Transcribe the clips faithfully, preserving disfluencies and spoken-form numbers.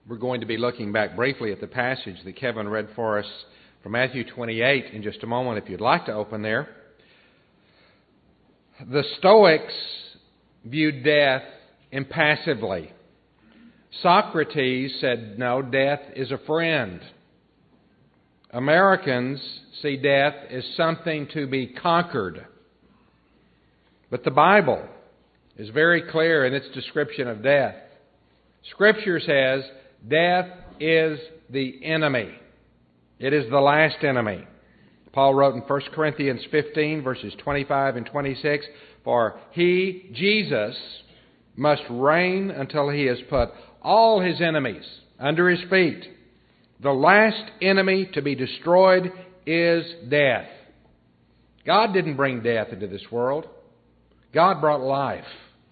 We're going to be looking back briefly at the passage that Kevin read for us from Matthew twenty-eight in just a moment, if you'd like to open there. The Stoics viewed death impassively. Socrates said, no, death is a friend. Americans see death as something to be conquered. But the Bible is very clear in its description of death. Scripture says death is the enemy. It is the last enemy. Paul wrote in First Corinthians fifteen, verses twenty-five and twenty-six, for he, Jesus, must reign until he has put all his enemies under his feet. The last enemy to be destroyed is death. God didn't bring death into this world. God brought life.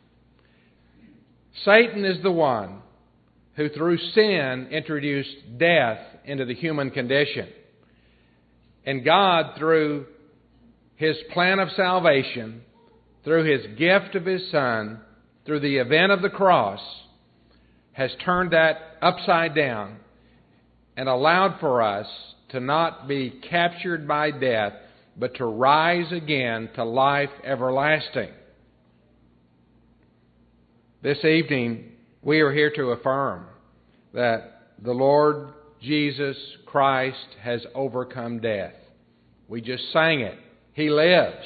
Satan is the one who through sin introduced death into the human condition. And God, through His plan of salvation, through His gift of His Son, through the event of the cross, has turned that upside down and allowed for us to not be captured by death, but to rise again to life everlasting. This evening, we are here to affirm that the Lord Jesus Christ has overcome death. We just sang it. He lives.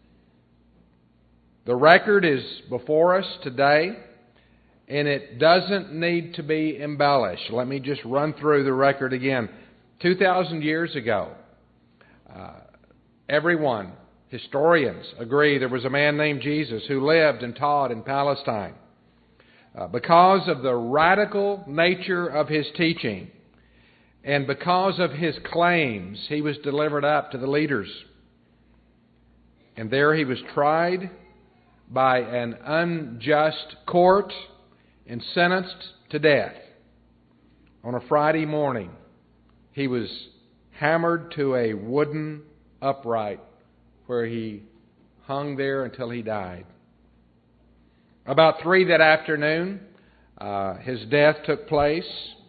The record is before us today, and it doesn't need to be embellished. Let me just run through the record again. two thousand years ago, uh, everyone, historians, agree there was a man named Jesus who lived and taught in Palestine. Uh, because of the radical nature of His teaching and because of His claims, He was delivered up to the leaders. And there He was tried by an unjust court and sentenced to death. On a Friday morning, He was hammered to a wooden upright where He hung there until He died. About three that afternoon, uh, His death took place.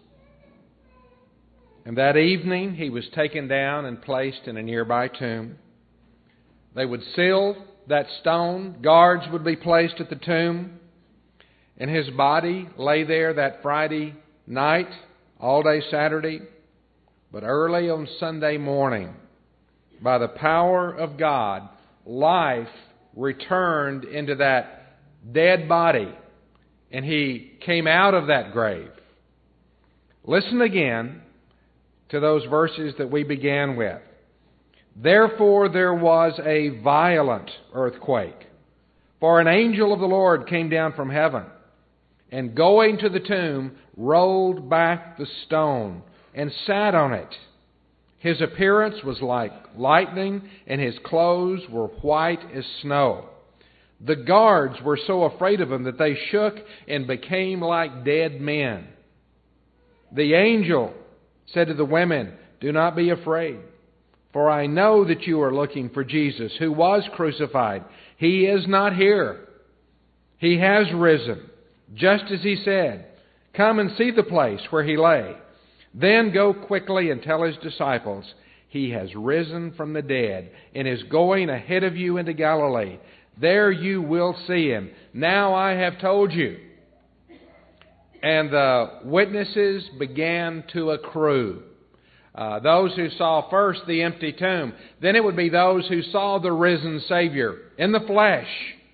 And that evening, He was taken down and placed in a nearby tomb. They would seal that stone. Guards would be placed at the tomb. And His body lay there that Friday night, all day Saturday. But early on Sunday morning, by the power of God, life returned into that dead body, and He came out of that grave. Listen again to those verses that we began with. Therefore there was a violent earthquake, for an angel of the Lord came down from heaven, and going to the tomb, rolled back the stone, and sat on it. His appearance was like lightning, and His clothes were white as snow. The guards were so afraid of Him that they shook and became like dead men. The angel said to the women, do not be afraid, for I know that you are looking for Jesus, who was crucified. He is not here. He has risen, just as He said. Come and see the place where He lay. Then go quickly and tell His disciples, He has risen from the dead and is going ahead of you into Galilee. There you will see Him. Now I have told you. And the witnesses began to accrue. Uh, those who saw first the empty tomb. Then it would be those who saw the risen Savior in the flesh.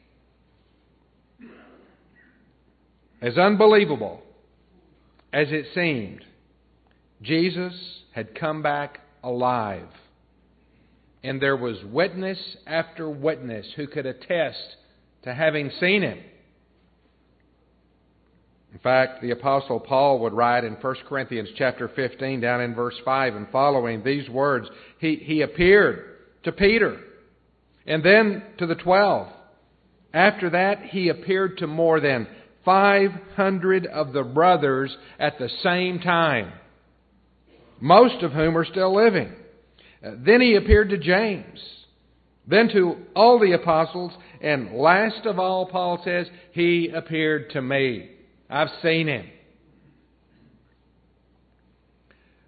As unbelievable as it seemed, Jesus had come back alive. And there was witness after witness who could attest to having seen Him. In fact, the Apostle Paul would write in First Corinthians chapter fifteen, down in verse five and following, these words. He, he appeared to Peter and then to the twelve. After that, He appeared to more than five hundred of the brothers at the same time, most of whom are still living. Then He appeared to James, then to all the apostles, and last of all, Paul says, He appeared to me. I've seen Him.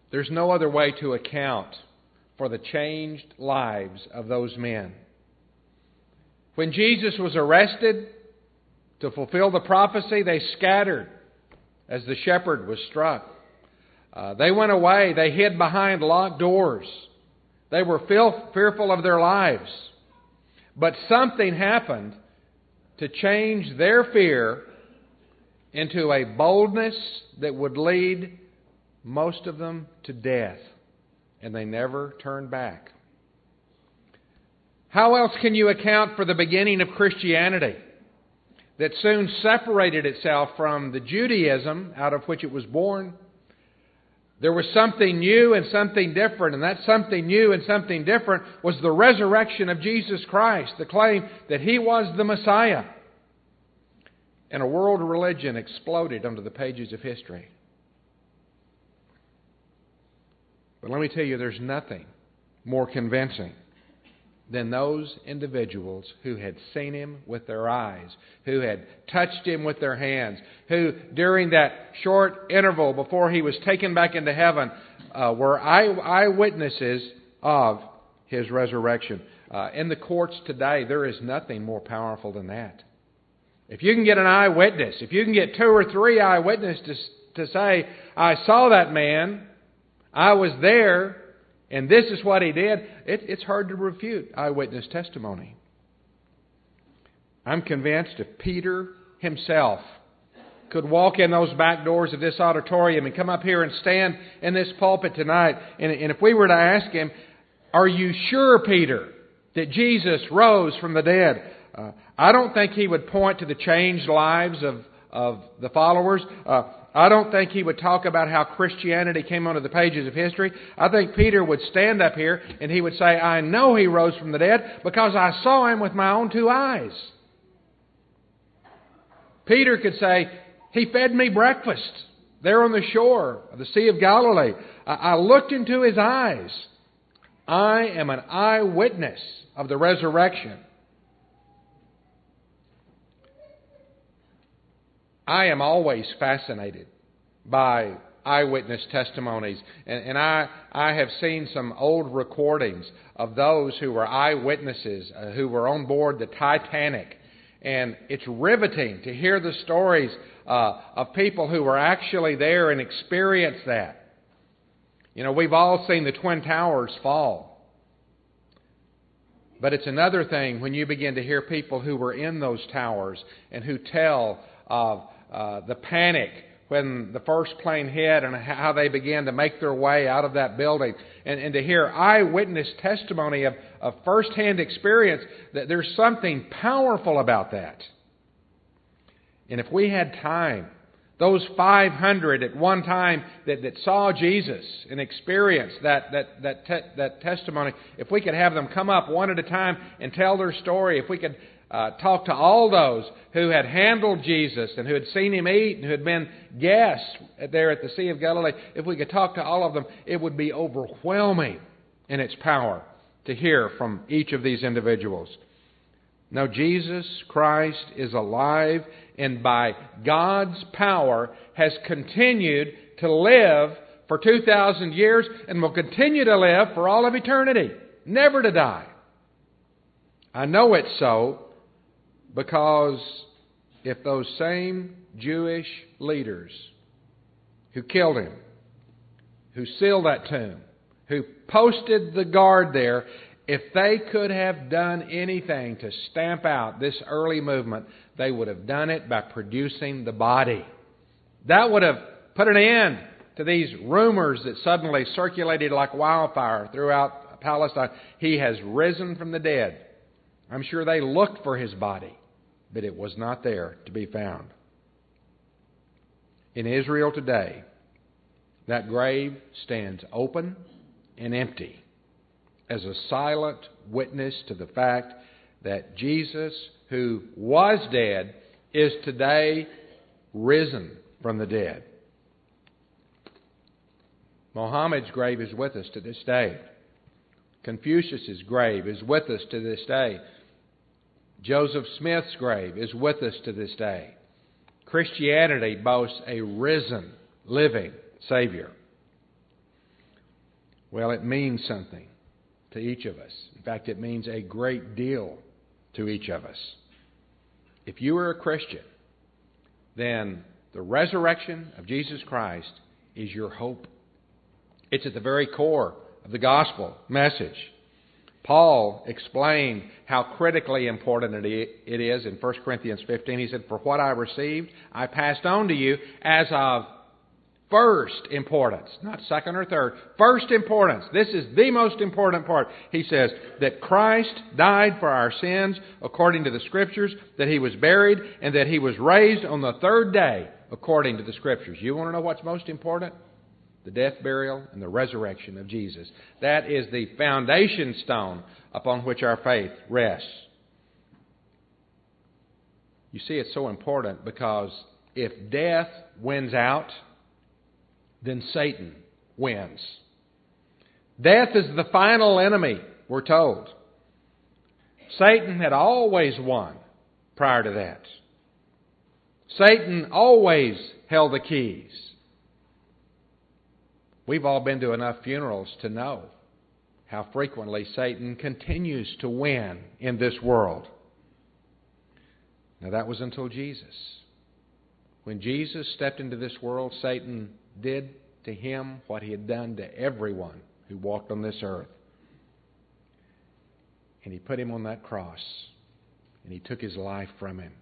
There's no other way to account for the changed lives of those men. When Jesus was arrested to fulfill the prophecy, they scattered as the shepherd was struck. Uh, they went away. They hid behind locked doors. They were feel- fearful of their lives. But something happened to change their fear into a boldness that would lead most of them to death. And they never turned back. How else can you account for the beginning of Christianity that soon separated itself from the Judaism out of which it was born? There was something new and something different, and that something new and something different was the resurrection of Jesus Christ, the claim that He was the Messiah. And a world religion exploded under the pages of history. But let me tell you, there's nothing more convincing than those individuals who had seen Him with their eyes, who had touched Him with their hands, who during that short interval before He was taken back into heaven uh, were eye- eyewitnesses of His resurrection. Uh, in the courts today, there is nothing more powerful than that. If you can get an eyewitness, if you can get two or three eyewitnesses to, to say, I saw that man, I was there, and this is what he did, it, it's hard to refute eyewitness testimony. I'm convinced if Peter himself could walk in those back doors of this auditorium and come up here and stand in this pulpit tonight, and, and if we were to ask him, are you sure, Peter, that Jesus rose from the dead? Uh, I don't think he would point to the changed lives of, of the followers. Uh, I don't think he would talk about how Christianity came onto the pages of history. I think Peter would stand up here and he would say, I know He rose from the dead because I saw Him with my own two eyes. Peter could say, He fed me breakfast there on the shore of the Sea of Galilee. I, I looked into His eyes. I am an eyewitness of the resurrection. I am always fascinated by eyewitness testimonies. And, and I, I have seen some old recordings of those who were eyewitnesses, uh, who were on board the Titanic. And it's riveting to hear the stories uh, of people who were actually there and experienced that. You know, we've all seen the Twin Towers fall. But it's another thing when you begin to hear people who were in those towers and who tell of uh, the panic when the first plane hit and how they began to make their way out of that building. And, and to hear eyewitness testimony of, of first-hand experience, that there's something powerful about that. And if we had time, those five hundred at one time that, that saw Jesus and experienced that, that, that, te- that testimony, if we could have them come up one at a time and tell their story, if we could uh, talk to all those who had handled Jesus and who had seen Him eat and who had been guests there at the Sea of Galilee, if we could talk to all of them, it would be overwhelming in its power to hear from each of these individuals. Now, Jesus Christ is alive and by God's power has continued to live for two thousand years and will continue to live for all of eternity, never to die. I know it's so because if those same Jewish leaders who killed Him, who sealed that tomb, who posted the guard there, if they could have done anything to stamp out this early movement, they would have done it by producing the body. That would have put an end to these rumors that suddenly circulated like wildfire throughout Palestine. He has risen from the dead. I'm sure they looked for His body, but it was not there to be found. In Israel today, that grave stands open and empty as a silent witness to the fact that Jesus, who was dead, is today risen from the dead. Muhammad's grave is with us to this day. Confucius' grave is with us to this day. Joseph Smith's grave is with us to this day. Christianity boasts a risen, living Savior. Well, it means something to each of us. In fact, it means a great deal to each of us. If you are a Christian, then the resurrection of Jesus Christ is your hope. It's at the very core of the gospel message. Paul explained how critically important it is in First Corinthians fifteen. He said, "For what I received, I passed on to you as of first importance," not second or third, first importance. This is the most important part. He says that Christ died for our sins according to the Scriptures, that He was buried, and that He was raised on the third day according to the Scriptures. You want to know what's most important? The death, burial, and the resurrection of Jesus. That is the foundation stone upon which our faith rests. You see, it's so important because if death wins out, then Satan wins. Death is the final enemy, we're told. Satan had always won prior to that. Satan always held the keys. We've all been to enough funerals to know how frequently Satan continues to win in this world. Now that was until Jesus. When Jesus stepped into this world, Satan did to him what he had done to everyone who walked on this earth. And he put him on that cross, and he took his life from him.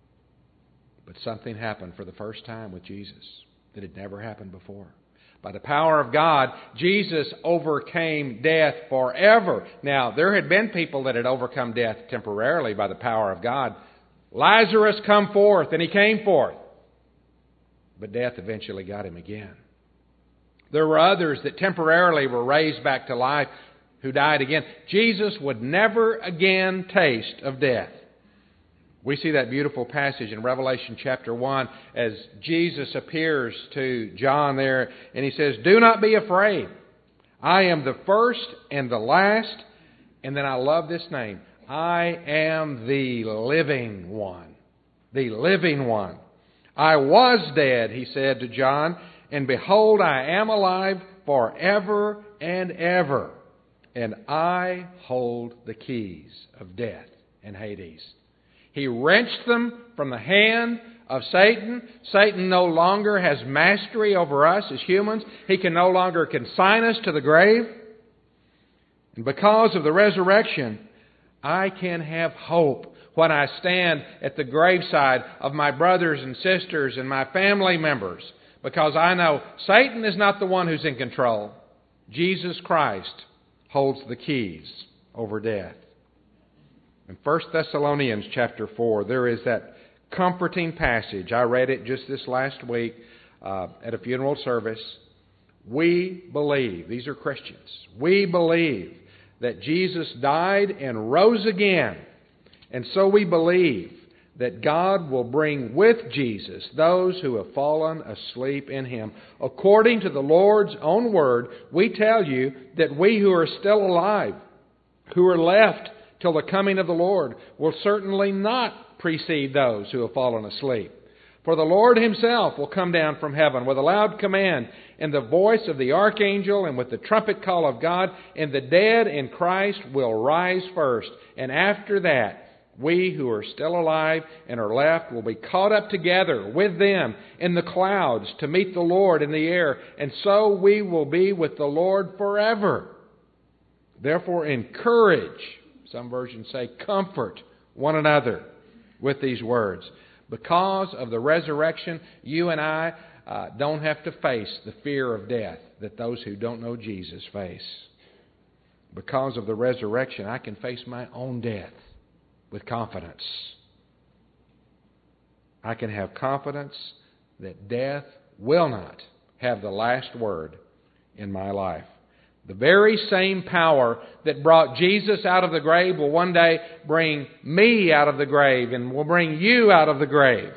But something happened for the first time with Jesus that had never happened before. By the power of God, Jesus overcame death forever. Now, there had been people that had overcome death temporarily by the power of God. Lazarus, come forth, and he came forth. But death eventually got him again. There were others that temporarily were raised back to life who died again. Jesus would never again taste of death. We see that beautiful passage in Revelation chapter one as Jesus appears to John there and he says, "Do not be afraid. I am the first and the last." And then I love this name. I am the living one. The living one. I was dead, he said to John, and behold, I am alive forever and ever. And I hold the keys of death and Hades. He wrenched them from the hand of Satan. Satan no longer has mastery over us as humans. He can no longer consign us to the grave. And because of the resurrection, I can have hope when I stand at the graveside of my brothers and sisters and my family members. Because I know Satan is not the one who's in control. Jesus Christ holds the keys over death. In First Thessalonians chapter four, there is that comforting passage. I read it just this last week uh, at a funeral service. We believe, these are Christians, we believe that Jesus died and rose again. And so we believe that God will bring with Jesus those who have fallen asleep in Him. According to the Lord's own word, we tell you that we who are still alive, who are left till the coming of the Lord, will certainly not precede those who have fallen asleep. For the Lord Himself will come down from heaven with a loud command, and the voice of the archangel, and with the trumpet call of God, and the dead in Christ will rise first. And after that, we who are still alive and are left will be caught up together with them in the clouds to meet the Lord in the air, and so we will be with the Lord forever. Therefore, encourage, some versions say comfort one another with these words. Because of the resurrection, you and I uh, don't have to face the fear of death that those who don't know Jesus face. Because of the resurrection, I can face my own death with confidence. I can have confidence that death will not have the last word in my life. The very same power that brought Jesus out of the grave will one day bring me out of the grave and will bring you out of the grave.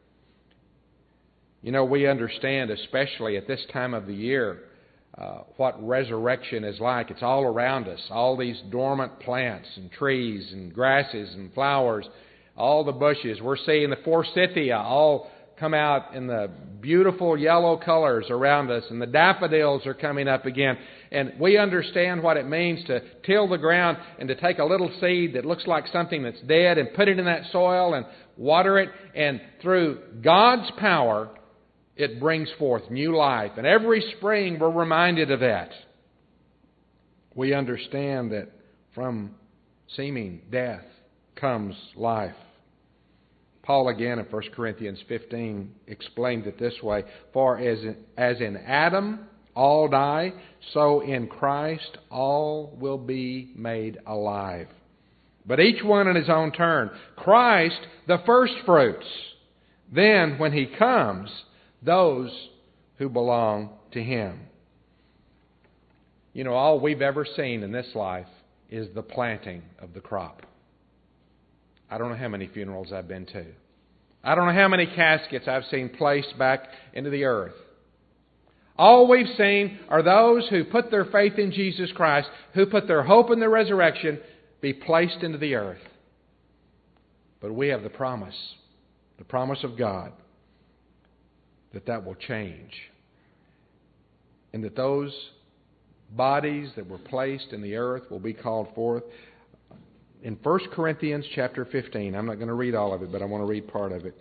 You know, we understand, especially at this time of the year, uh, what resurrection is like. It's all around us. All these dormant plants and trees and grasses and flowers, all the bushes. We're seeing the forsythia all come out in the beautiful yellow colors around us, and the daffodils are coming up again. And we understand what it means to till the ground and to take a little seed that looks like something that's dead and put it in that soil and water it. And through God's power, it brings forth new life. And every spring we're reminded of that. We understand that from seeming death comes life. Paul again in First Corinthians fifteen explained it this way: For as in, as in Adam all die, so in Christ all will be made alive. But each one in his own turn. Christ the first fruits. Then when He comes, those who belong to Him. You know, all we've ever seen in this life is the planting of the crop. I don't know how many funerals I've been to. I don't know how many caskets I've seen placed back into the earth. All we've seen are those who put their faith in Jesus Christ, who put their hope in the resurrection, be placed into the earth. But we have the promise, the promise of God, that that will change. And that those bodies that were placed in the earth will be called forth. In First Corinthians chapter fifteen, I'm not going to read all of it, but I want to read part of it.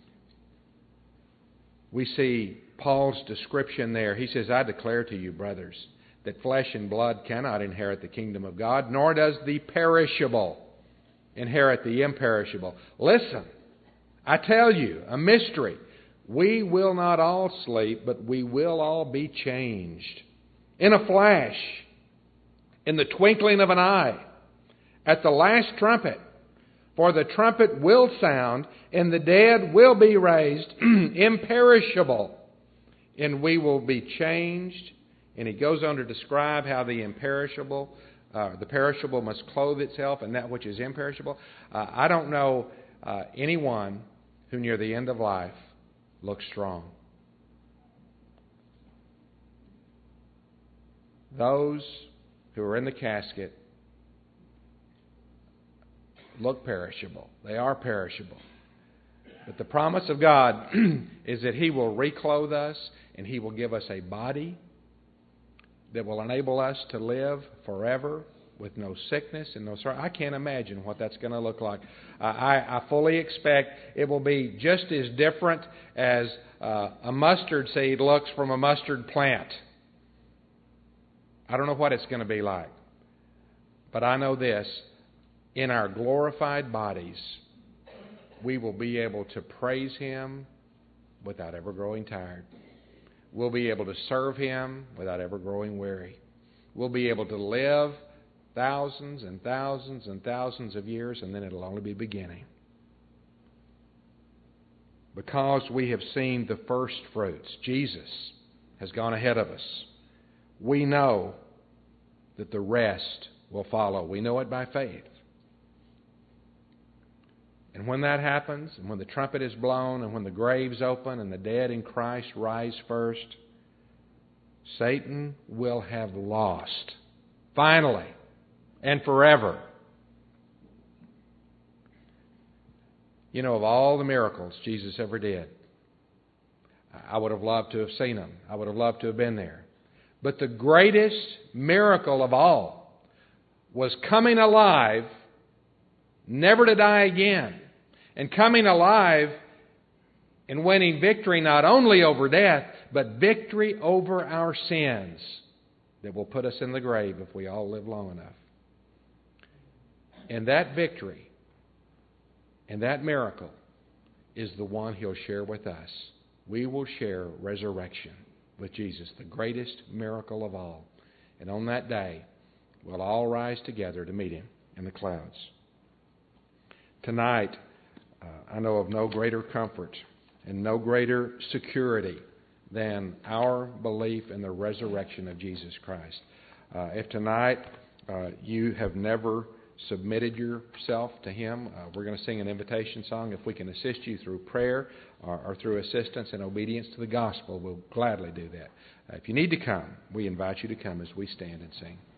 We see Paul's description there. He says, I declare to you, brothers, that flesh and blood cannot inherit the kingdom of God, nor does the perishable inherit the imperishable. Listen, I tell you, a mystery. We will not all sleep, but we will all be changed. In a flash, in the twinkling of an eye, at the last trumpet. For the trumpet will sound, and the dead will be raised imperishable, and we will be changed. And he goes on to describe how the imperishable, uh, the perishable must clothe itself in that which is imperishable. Uh, I don't know uh, anyone who near the end of life looks strong. Those who are in the casket look perishable. They are perishable. But the promise of God is that He will reclothe us and He will give us a body that will enable us to live forever with no sickness and no sorrow. I can't imagine what that's going to look like. Uh, I, I fully expect it will be just as different as uh, a mustard seed looks from a mustard plant. I don't know what it's going to be like. But I know this. In our glorified bodies, we will be able to praise Him without ever growing tired. We'll be able to serve Him without ever growing weary. We'll be able to live thousands and thousands and thousands of years, and then it'll only be beginning. Because we have seen the first fruits, Jesus has gone ahead of us. We know that the rest will follow. We know it by faith. And when that happens, and when the trumpet is blown, and when the graves open, and the dead in Christ rise first, Satan will have lost, finally, and forever. You know, of all the miracles Jesus ever did, I would have loved to have seen them. I would have loved to have been there. But the greatest miracle of all was coming alive, never to die again, and coming alive and winning victory not only over death, but victory over our sins that will put us in the grave if we all live long enough. And that victory and that miracle is the one He'll share with us. We will share resurrection with Jesus, the greatest miracle of all. And on that day, we'll all rise together to meet Him in the clouds. Tonight, uh, I know of no greater comfort and no greater security than our belief in the resurrection of Jesus Christ. Uh, if tonight uh, you have never submitted yourself to Him, uh, we're going to sing an invitation song. If we can assist you through prayer or, or through assistance and obedience to the gospel, we'll gladly do that. Uh, if you need to come, we invite you to come as we stand and sing.